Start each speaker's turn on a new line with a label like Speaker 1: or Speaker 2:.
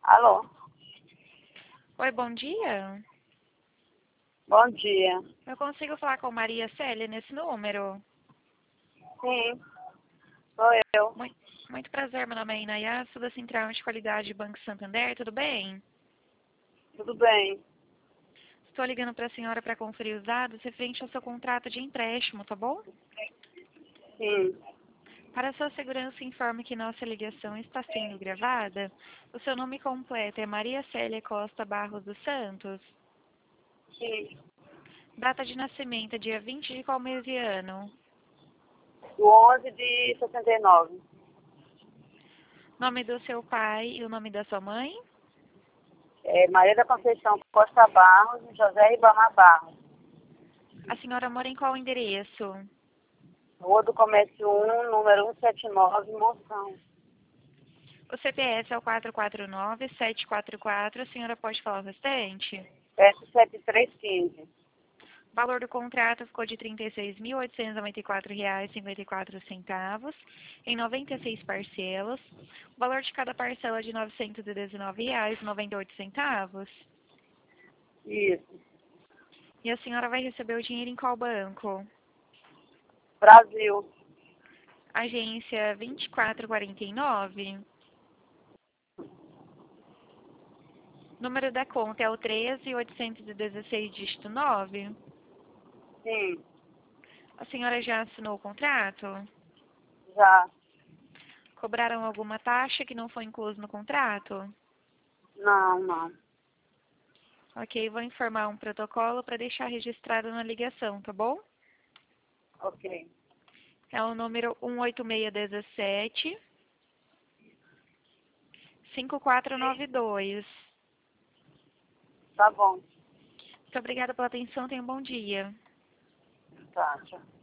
Speaker 1: Alô?
Speaker 2: Oi, bom dia.
Speaker 1: Bom dia.
Speaker 2: Eu consigo falar com Maria Célia nesse número?
Speaker 1: Sim, sou eu.
Speaker 2: Muito, muito prazer, meu nome é Inayá, sou da Central de Qualidade Banco Santander, tudo bem?
Speaker 1: Tudo bem?
Speaker 2: Estou ligando para a senhora para conferir os dados referente ao seu contrato de empréstimo, tá bom?
Speaker 1: Sim.
Speaker 2: Para sua segurança, informe que nossa ligação está sendo gravada. O seu nome completo é Maria Célia Costa Barros dos Santos.
Speaker 1: Sim.
Speaker 2: Data de nascimento é dia 20 de qual mês e ano?
Speaker 1: O 11 de 69.
Speaker 2: Nome do seu pai e o nome da sua mãe?
Speaker 1: Maria da Conceição Costa Barros e José Ribamar Barros.
Speaker 2: A senhora mora em qual endereço?
Speaker 1: Rua do Comércio 1, número 179, Monção.
Speaker 2: O CPS é o 449-744. A senhora pode falar o restante?
Speaker 1: Peço 7315.
Speaker 2: O valor do contrato ficou de R$ 36.894,54 em 96 parcelas. O valor de cada parcela é de R$ 919,98.
Speaker 1: Isso.
Speaker 2: E a senhora vai receber o dinheiro em qual banco?
Speaker 1: Brasil.
Speaker 2: Agência 2449. Número da conta é o 13.816, dígito 9.
Speaker 1: Sim.
Speaker 2: A senhora já assinou o contrato?
Speaker 1: Já.
Speaker 2: Cobraram alguma taxa que não foi incluso no contrato?
Speaker 1: Não.
Speaker 2: Ok, vou informar um protocolo para deixar registrado na ligação, tá bom?
Speaker 1: Ok.
Speaker 2: É o número 18617 5492.
Speaker 1: Tá bom.
Speaker 2: Muito obrigada pela atenção, tenha um bom dia.
Speaker 1: Tá, tchau.